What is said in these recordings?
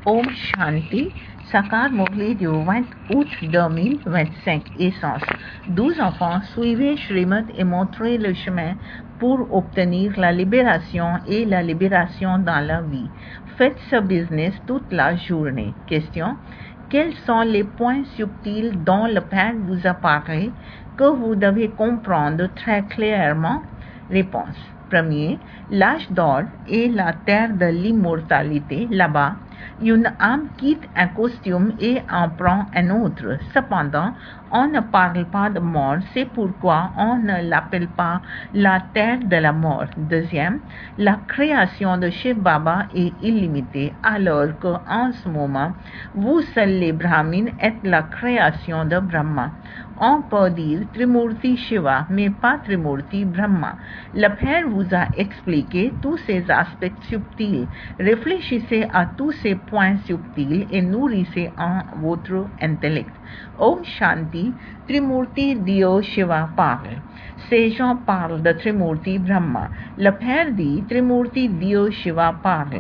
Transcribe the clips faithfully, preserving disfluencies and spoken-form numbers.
Om Shanti, Sakar Mowgli du vingt août deux mille vingt-cinq, Essence. Douze enfants, suivez Shrimad et montrez le chemin pour obtenir la libération et la libération dans la vie. Faites ce business toute la journée. Question. Quels sont les points subtils dont le Père vous a parlé que vous devez comprendre très clairement? Réponse. Premier, l'âge d'or et la terre de l'immortalité. Là-bas, une âme quitte un costume et en prend un autre. Cependant, on ne parle pas de mort, c'est pourquoi on ne l'appelle pas la terre de la mort. Deuxième, la création de Shiv Baba est illimitée, alors qu'en ce moment, vous seuls les Brahmins êtes la création de Brahma. On peut dire Trimurti Shiva, mais pas Trimurti Brahma. Le Père vous a expliqué tous ces aspects subtils. Réfléchissez à tous ces points subtils et nourrissez en votre intellect. Om Shanti, Trimurti Dio Shiva parle. Ces gens parlent de Trimurti Brahma. Le Père dit Trimurti Dio Shiva parle.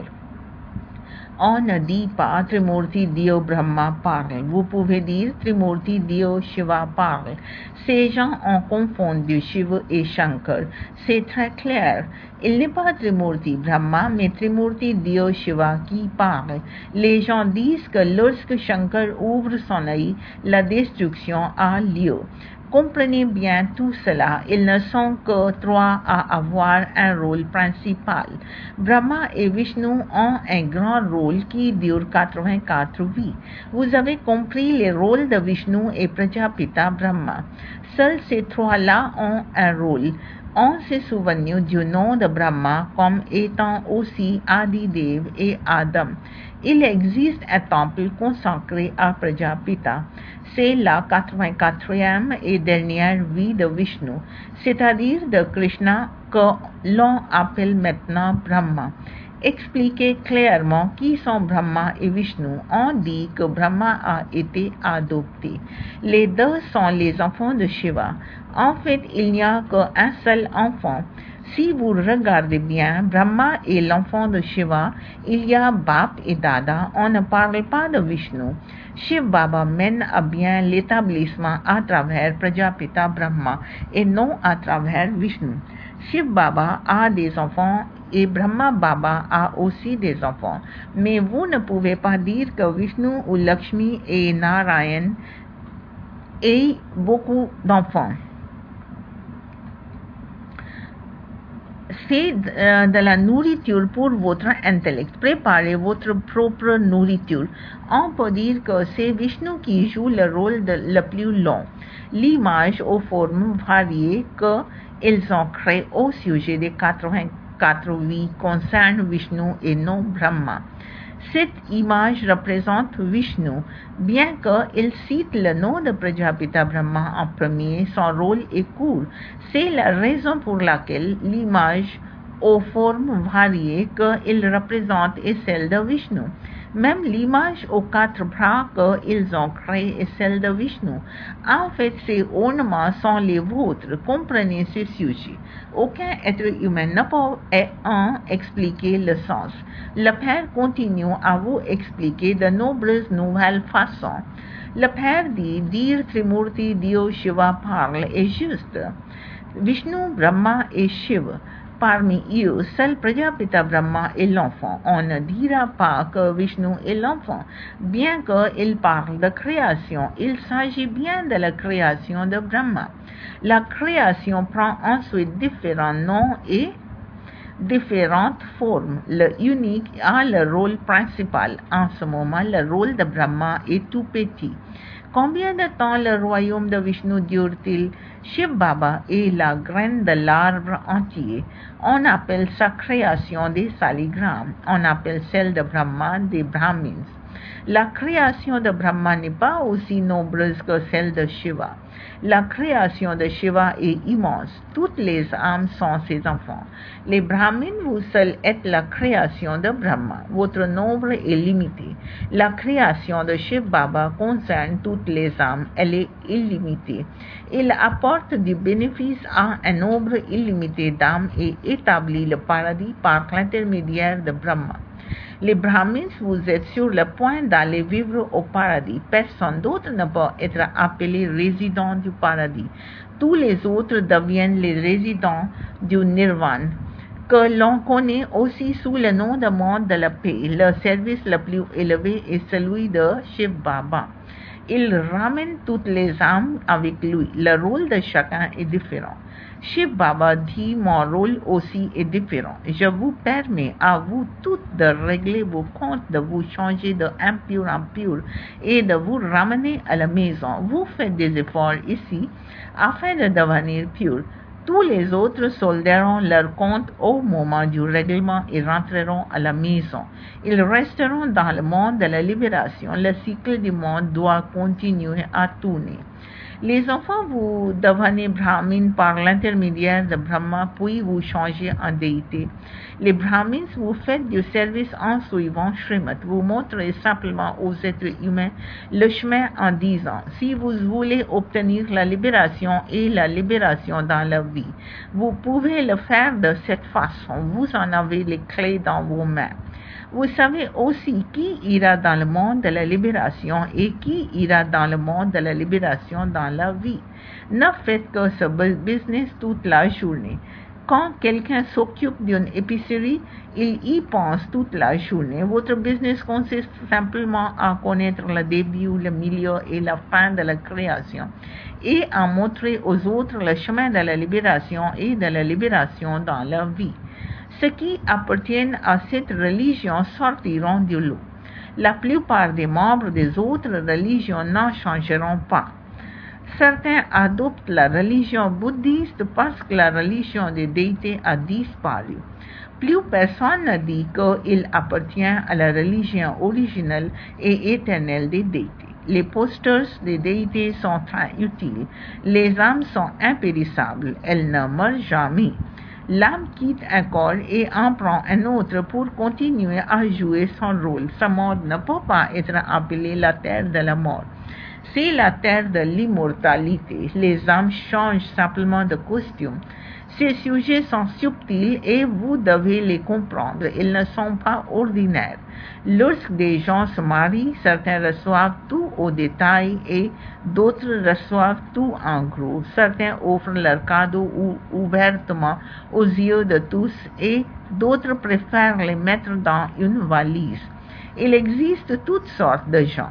On ne dit pas Trimurti Dio Brahma parle. Vous pouvez dire Trimurti Dio Shiva parle. Ces gens ont confondu Shiva et Shankar. C'est très clair. Il n'est pas Trimurti Brahma, mais Trimurti Dio Shiva qui parle. Les gens disent que lorsque Shankar ouvre son œil, la destruction a lieu. Comprenez bien tout cela, ils ne sont que trois à avoir un rôle principal. Brahma et Vishnu ont un grand rôle qui dure quatre-vingt-quatre vies. Vous avez compris les rôles de Vishnu et Prajapita Brahma. Seuls ces trois-là ont un rôle. On s'est souvenu du nom de Brahma comme étant aussi Adidev et Adam. Il existe un temple consacré à Prajapita. C'est la quatre-vingt-quatrième et dernière vie de Vishnu, c'est-à-dire de Krishna, que l'on appelle maintenant Brahma. Expliquez clairement qui sont Brahma et Vishnu. On dit que Brahma a été adopté. Les deux sont les enfants de Shiva. En fait, il n'y a qu'un seul enfant. Si vous regardez bien, Brahma est l'enfant de Shiva. Il y a Bap et Dada. On ne parle pas de Vishnu. Shiv Baba mène à bien l'établissement à travers Prajapita Brahma et non à travers Vishnu. Shiv Baba a des enfants et Brahma Baba a aussi des enfants. Mais vous ne pouvez pas dire que Vishnu ou Lakshmi et Narayan aient beaucoup d'enfants. C'est de la nourriture pour votre intellect. Préparez votre propre nourriture. On peut dire que c'est Vishnu qui joue le rôle de, le plus long. L'image aux formes variées qu'ils ont créées au sujet des quatre-vingt-quatre vies concerne Vishnu et non Brahma. Cette image représente Vishnu. Bien qu'il cite le nom de Prajapita Brahma en premier, son rôle est court. C'est la raison pour laquelle l'image aux formes variées qu'il représente est celle de Vishnu. Même l'image aux quatre bras qu'ils ont créée est celle de Vishnu. En fait, ces ornements sont les vôtres. Comprenez ce sujet. Aucun être humain ne peut en expliquer le sens. Le Père continue à vous expliquer de nombreuses nouvelles façons. Le Père dit, dire Trimurti Dio Shiva parle est juste. Vishnu, Brahma et Shiva. Parmi eux, seul Prajapita Brahma est l'enfant. On ne dira pas que Vishnu est l'enfant. Bien qu'il parle de création, il s'agit bien de la création de Brahma. La création prend ensuite différents noms et différentes formes. Le unique a le rôle principal. En ce moment, le rôle de Brahma est tout petit. Combien de temps le royaume de Vishnu dure-t-il? Shiv Baba est la graine de l'arbre entier. On appelle sa création des saligrammes. On appelle celle de Brahma des Brahmins. La création de Brahma n'est pas aussi nombreuse que celle de Shiva. La création de Shiva est immense. Toutes les âmes sont ses enfants. Les Brahmins, vous seuls êtes la création de Brahma. Votre nombre est limité. La création de Shiv Baba concerne toutes les âmes. Elle est illimitée. Il apporte du bénéfice à un nombre illimité d'âmes et établit le paradis par l'intermédiaire de Brahma. Les Brahmins, vous êtes sur le point d'aller vivre au paradis. Personne d'autre ne peut être appelé résident du paradis. Tous les autres deviennent les résidents du nirvana, que l'on connaît aussi sous le nom de monde de la paix. Le service le plus élevé est celui de Shiv Baba. Il ramène toutes les âmes avec lui. Le rôle de chacun est différent. Shiv Baba dit, mon rôle aussi est différent. Je vous permets à vous toutes de régler vos comptes, de vous changer de impur en pur et de vous ramener à la maison. Vous faites des efforts ici afin de devenir pur. Tous les autres solderont leurs comptes au moment du règlement et rentreront à la maison. Ils resteront dans le monde de la libération. Le cycle du monde doit continuer à tourner. Les enfants, vous devenez brahmins par l'intermédiaire de Brahma, puis vous changez en déité. Les brahmins, vous faites du service en suivant Srimad. Vous montrez simplement aux êtres humains le chemin en disant, si vous voulez obtenir la libération et la libération dans la vie, vous pouvez le faire de cette façon. Vous en avez les clés dans vos mains. Vous savez aussi qui ira dans le monde de la libération et qui ira dans le monde de la libération dans la vie. Ne faites que ce business toute la journée. Quand quelqu'un s'occupe d'une épicerie, il y pense toute la journée. Votre business consiste simplement à connaître le début, le milieu et la fin de la création et à montrer aux autres le chemin de la libération et de la libération dans la vie. Ceux qui appartiennent à cette religion sortiront du lot. La plupart des membres des autres religions n'en changeront pas. Certains adoptent la religion bouddhiste parce que la religion des déités a disparu. Plus personne ne dit qu'il appartient à la religion originelle et éternelle des déités. Les posters des déités sont très utiles. Les âmes sont impérissables. Elles ne meurent jamais. L'âme quitte un corps et en prend un autre pour continuer à jouer son rôle. Ce monde ne peut pas être appelé la terre de la mort. C'est la terre de l'immortalité. Les âmes changent simplement de costume. Ces sujets sont subtils et vous devez les comprendre. Ils ne sont pas ordinaires. Lorsque des gens se marient, certains reçoivent tout au détail et d'autres reçoivent tout en gros. Certains offrent leurs cadeaux ouvertement aux yeux de tous et d'autres préfèrent les mettre dans une valise. Il existe toutes sortes de gens.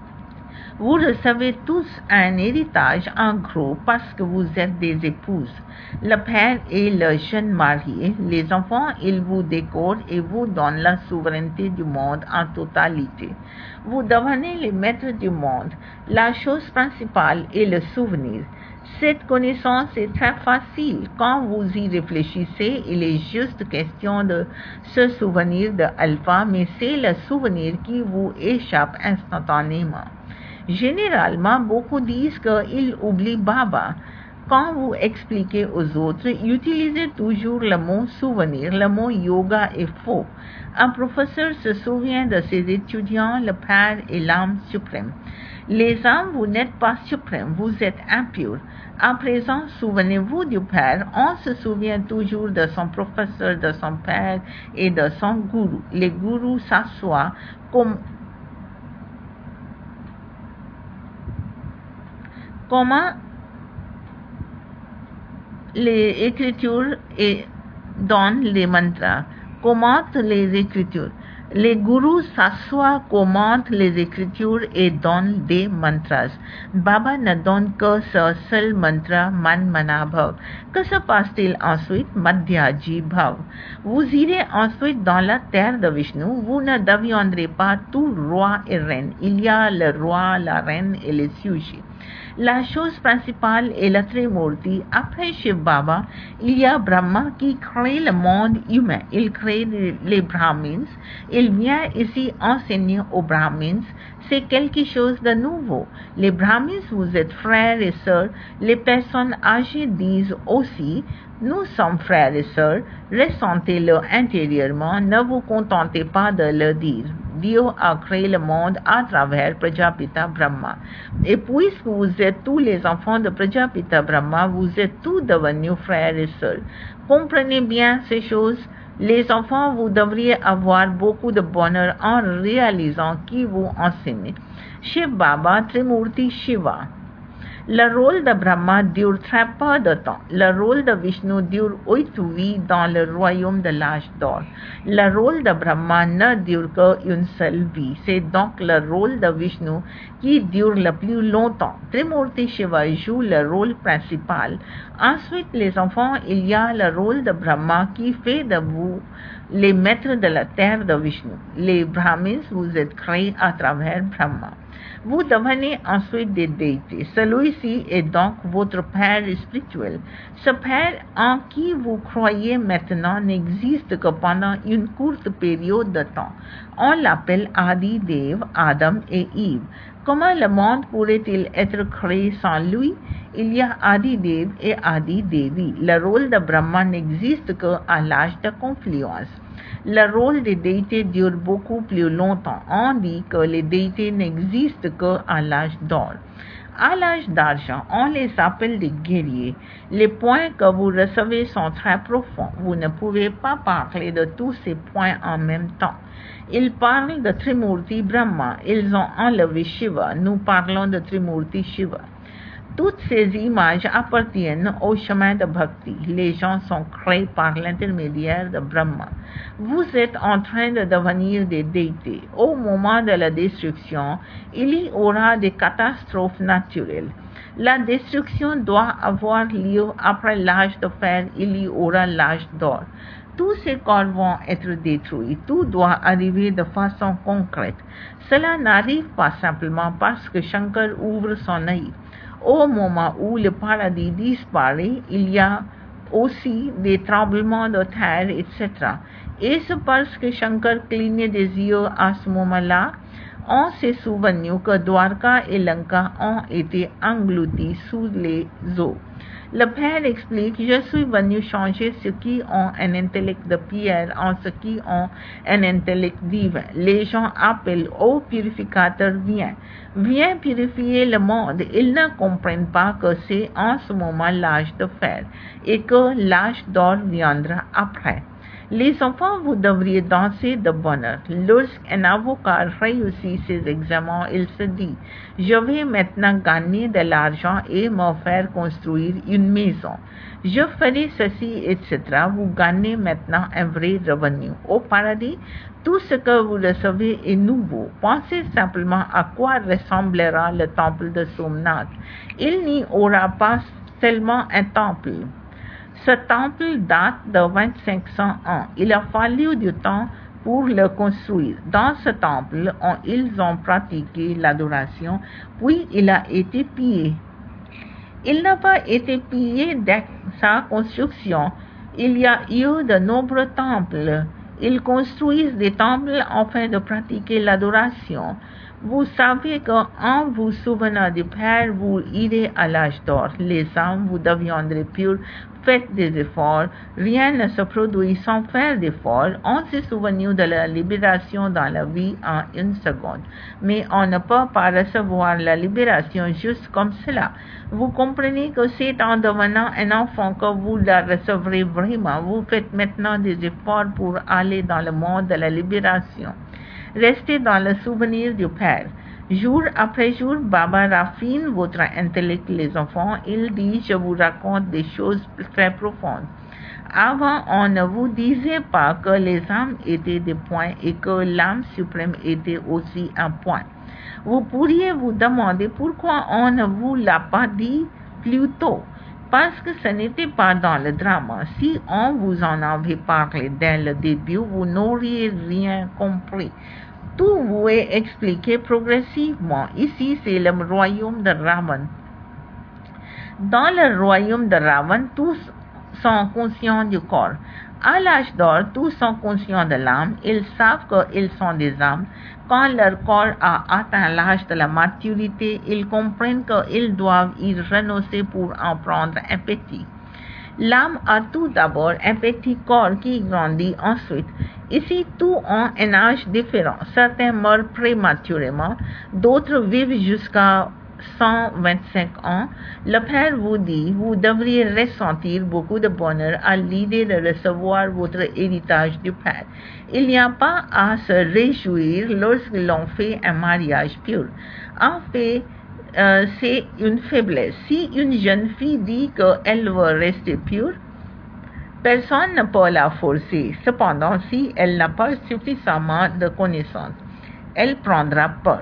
Vous recevez tous un héritage en gros parce que vous êtes des épouses. Le père est le jeune marié. Les enfants, ils vous décorent et vous donnent la souveraineté du monde en totalité. Vous devenez les maîtres du monde. La chose principale est le souvenir. Cette connaissance est très facile. Quand vous y réfléchissez, il est juste question de se souvenir de Alpha, mais c'est le souvenir qui vous échappe instantanément. Généralement, beaucoup disent qu'ils oublient Baba. Quand vous expliquez aux autres, utilisez toujours le mot souvenir. Le mot yoga est faux. Un professeur se souvient de ses étudiants, le Père est l'âme suprême. Les âmes, vous n'êtes pas suprême, vous êtes impurs. À présent, souvenez-vous du Père. On se souvient toujours de son professeur, de son Père et de son gourou. Les gourous s'assoient comme comment les écritures et donnent les mantras, commentent les écritures. Les gourous s'assoient, commentent les écritures et donnent des mantras. Baba ne donne que ce seul mantra, Man Mana Bhav. Que se passe-t-il ensuite? Madhyaji Bhav. Vous irez ensuite dans la terre de Vishnu. Vous ne deviendrez pas tout roi et reine. Il y a le roi, la reine et les sujets. La chose principale est la Trimurti. Après Shiv Baba, il y a Brahma qui crée le monde humain. Il crée les Brahmins. Il vient ici enseigner aux Brahmins. C'est quelque chose de nouveau. Les Brahmins, vous êtes frères et sœurs. Les personnes âgées disent aussi, nous sommes frères et sœurs. Ressentez-le intérieurement. Ne vous contentez pas de le dire. Dieu a créé le monde à travers Prajapita Brahma. Et puisque vous êtes tous les enfants de Prajapita Brahma, vous êtes tous devenus frères et sœurs. Comprenez bien ces choses. Les enfants, vous devriez avoir beaucoup de bonheur en réalisant qui vous enseigne. Shiv Baba Trimurti Shiva. Le rôle de Brahma dure très peu de temps. Le rôle de Vishnu dure huit vies dans le royaume de l'âge d'or. Le rôle de Brahma ne dure qu'une seule vie. C'est donc le rôle de Vishnu qui dure le plus longtemps. Trimurti Shiva joue le rôle principal. Ensuite, les enfants, il y a le rôle de Brahma qui fait de vous les maîtres de la terre de Vishnu. Les Brahmins, vous êtes créés à travers Brahma. Vous devenez ensuite des déités. Celui-ci est donc votre Père spirituel. Ce Père en qui vous croyez maintenant n'existe que pendant une courte période de temps. On l'appelle Adi Dev, Adam et Eve. Comment le monde pourrait-il être créé sans lui? Il y a Adi Dev et Adi Devi. Le rôle de Brahma n'existe qu'à l'âge de confluence. Le rôle des déités dure beaucoup plus longtemps. On dit que les déités n'existent qu'à l'âge d'or. À l'âge d'argent, on les appelle des guerriers. Les points que vous recevez sont très profonds. Vous ne pouvez pas parler de tous ces points en même temps. Ils parlent de Trimurti Brahma. Ils ont enlevé Shiva. Nous parlons de Trimurti Shiva. Toutes ces images appartiennent au chemin de Bhakti. Les gens sont créés par l'intermédiaire de Brahma. Vous êtes en train de devenir des déités. Au moment de la destruction, il y aura des catastrophes naturelles. La destruction doit avoir lieu après l'âge de fer, il y aura l'âge d'or. Tous ces corps vont être détruits. Tout doit arriver de façon concrète. Cela n'arrive pas simplement parce que Shankar ouvre son œil. Au moment où le paradis disparaît, il y a aussi des tremblements de terre, et cetera. Et c'est parce que Shankar clignait des yeux à ce moment-là, on s'est souvenu que Dwarka et Lanka ont été engloutis sous les eaux. Le Père explique, je suis venu changer ceux qui ont un intellect de pierre en ceux qui ont un intellect divin. Les gens appellent au purificateur, viens. Viens purifier le monde. Ils ne comprennent pas que c'est en ce moment l'âge de fer et que l'âge d'or viendra après. Les enfants, vous devriez danser de bonheur. Lorsqu'un avocat réussit ses examens, il se dit, je vais maintenant gagner de l'argent et me faire construire une maison. Je ferai ceci, et cetera. Vous gagnez maintenant un vrai revenu. Au paradis, tout ce que vous recevez est nouveau. Pensez simplement à quoi ressemblera le temple de Somnath. Il n'y aura pas seulement un temple. Ce temple date de vingt-cinq cents ans. Il a fallu du temps pour le construire. Dans ce temple, on, ils ont pratiqué l'adoration, puis il a été pillé. Il n'a pas été pillé dès sa construction. Il y a eu de nombreux temples. Ils construisent des temples afin de pratiquer l'adoration. Vous savez qu'en vous souvenant du Père, vous irez à l'âge d'or. Les âmes, vous deviendrez pures. Faites des efforts. Rien ne se produit sans faire d'efforts. On s'est souvenu de la libération dans la vie en une seconde. Mais on ne peut pas recevoir la libération juste comme cela. Vous comprenez que c'est en devenant un enfant que vous la recevrez vraiment. Vous faites maintenant des efforts pour aller dans le monde de la libération. Restez dans le souvenir du Père. Jour après jour, Baba raffine votre intellect, les enfants. Il dit, je vous raconte des choses très profondes. Avant, on ne vous disait pas que les âmes étaient des points et que l'âme suprême était aussi un point. Vous pourriez vous demander pourquoi on ne vous l'a pas dit plus tôt. Parce que ce n'était pas dans le drame. Si on vous en avait parlé dès le début, vous n'auriez rien compris. Tout vous est expliqué progressivement. Ici, c'est le royaume de Ravan. Dans le royaume de Ravan, tous sont conscients du corps. À l'âge d'or, tous sont conscients de l'âme. Ils savent qu'ils sont des âmes. Quand leur corps a atteint l'âge de la maturité, ils comprennent qu'ils doivent y renoncer pour en prendre un petit. L'âme a tout d'abord un petit corps qui grandit ensuite. Ici, tous ont un âge différent. Certains meurent prématurément, d'autres vivent jusqu'à cent vingt-cinq ans, le Père vous dit, vous devriez ressentir beaucoup de bonheur à l'idée de recevoir votre héritage du Père. Il n'y a pas à se réjouir lorsque l'on fait un mariage pur. En fait, euh, c'est une faiblesse. Si une jeune fille dit qu'elle veut rester pure, personne ne peut la forcer. Cependant, si elle n'a pas suffisamment de connaissances, elle prendra peur.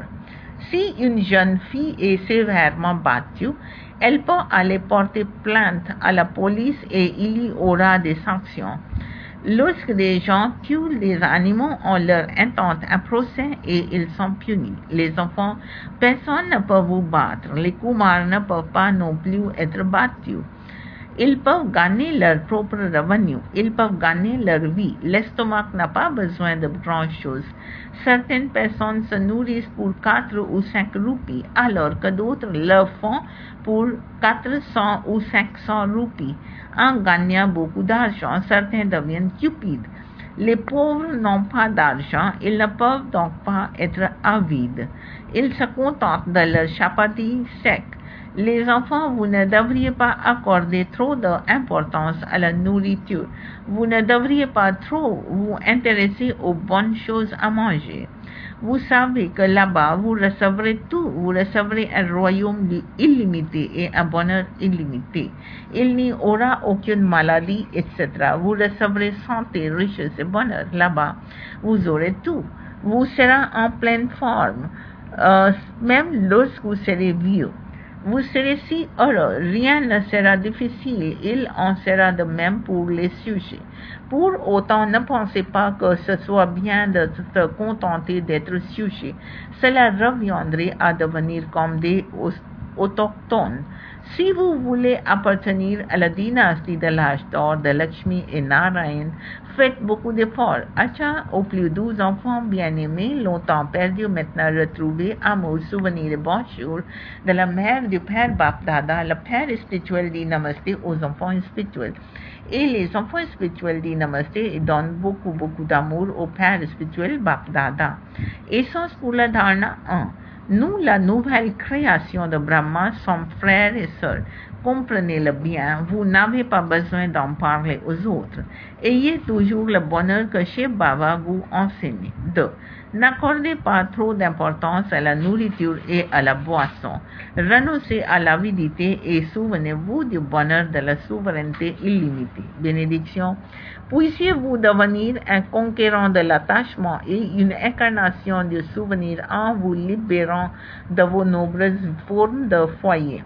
Si une jeune fille est sévèrement battue, elle peut aller porter plainte à la police et il y aura des sanctions. Lorsque des gens tuent les animaux, on leur intente un procès et ils sont punis. Les enfants, personne ne peut vous battre. Les Kumars ne peuvent pas non plus être battus. Ils peuvent gagner leur propre revenu, ils peuvent gagner leur vie. L'estomac n'a pas besoin de grand-chose. Certaines personnes se nourrissent pour quatre ou cinq roupies, alors que d'autres le font pour quatre cents ou cinq cents roupies. En gagnant beaucoup d'argent, certains deviennent cupides. Les pauvres n'ont pas d'argent, ils ne peuvent donc pas être avides. Ils se contentent de leur chapati sec. Les enfants, vous ne devriez pas accorder trop d'importance à la nourriture. Vous ne devriez pas trop vous intéresser aux bonnes choses à manger. Vous savez que là-bas, vous recevrez tout. Vous recevrez un royaume illimité et un bonheur illimité. Il n'y aura aucune maladie, et cetera. Vous recevrez santé, richesse et bonheur. Là-bas, vous aurez tout. Vous serez en pleine forme, euh, même lorsque vous serez vieux. Vous serez si heureux, rien ne sera difficile, il en sera de même pour les sujets. Pour autant, ne pensez pas que ce soit bien de se contenter d'être sujet. Cela reviendrait à devenir comme des autochtones. Si vous voulez appartenir à la dynastie de l'âge d'or de Lakshmi et Narayan, faites beaucoup d'efforts. Acha, aux plus douze enfants bien-aimés, longtemps perdus, maintenant retrouvés, amour, souvenirs et bonjour de la mère du Père Bapdada, le Père spirituel dit Namasté aux enfants spirituels. Et les enfants spirituels disent Namasté et donnent beaucoup, beaucoup d'amour au Père spirituel Bapdada. Essence pour la dharna un. Nous, la nouvelle création de Brahma, sommes frères et sœurs. Comprenez-le bien, vous n'avez pas besoin d'en parler aux autres. Ayez toujours le bonheur que Shiv Baba vous enseigne. deux. N'accordez pas trop d'importance à la nourriture et à la boisson. Renoncez à l'avidité et souvenez-vous du bonheur de la souveraineté illimitée. Bénédiction. Puissiez-vous devenir un conquérant de l'attachement et une incarnation du souvenir en vous libérant de vos nombreuses formes de foyer.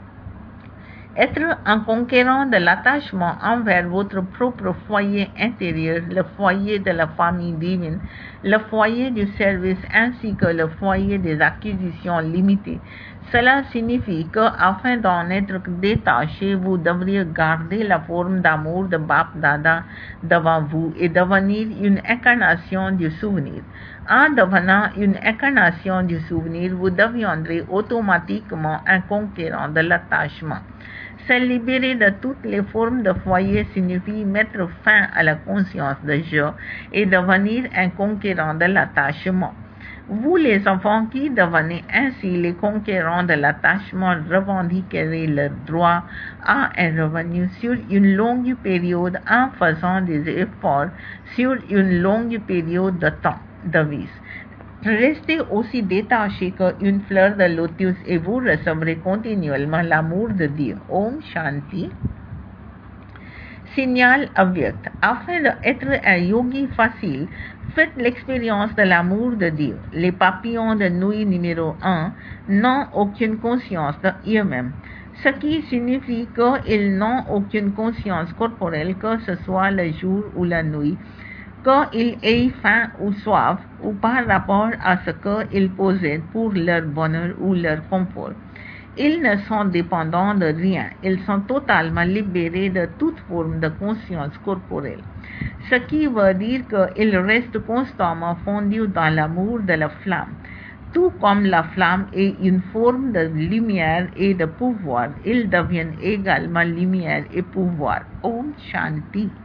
Être un conquérant de l'attachement envers votre propre foyer intérieur, le foyer de la famille divine, le foyer du service ainsi que le foyer des acquisitions limitées. Cela signifie que, afin d'en être détaché, vous devriez garder la forme d'amour de Bapdada devant vous et devenir une incarnation du souvenir. En devenant une incarnation du souvenir, vous deviendrez automatiquement un conquérant de l'attachement. Se libérer de toutes les formes de foyer signifie mettre fin à la conscience de je et devenir un conquérant de l'attachement. Vous, les enfants qui devenez ainsi les conquérants de l'attachement, revendiquerez leur droit à un revenu sur une longue période en faisant des efforts sur une longue période de temps. Devise. Restez aussi détaché qu'une fleur de lotus et vous recevrez continuellement l'amour de Dieu. Om Shanti. Signal avyakt. Afin d'être un yogi facile, faites l'expérience de l'amour de Dieu. Les papillons de nuit numéro un n'ont aucune conscience d'eux-mêmes, ce qui signifie qu'ils n'ont aucune conscience corporelle, que ce soit le jour ou la nuit, qu'ils aient faim ou soif, ou par rapport à ce qu'ils possèdent pour leur bonheur ou leur confort. Ils ne sont dépendants de rien, ils sont totalement libérés de toute forme de conscience corporelle, ce qui veut dire qu'ils restent constamment fondus dans l'amour de la flamme. Tout comme la flamme est une forme de lumière et de pouvoir, ils deviennent également lumière et pouvoir. Om Shanti.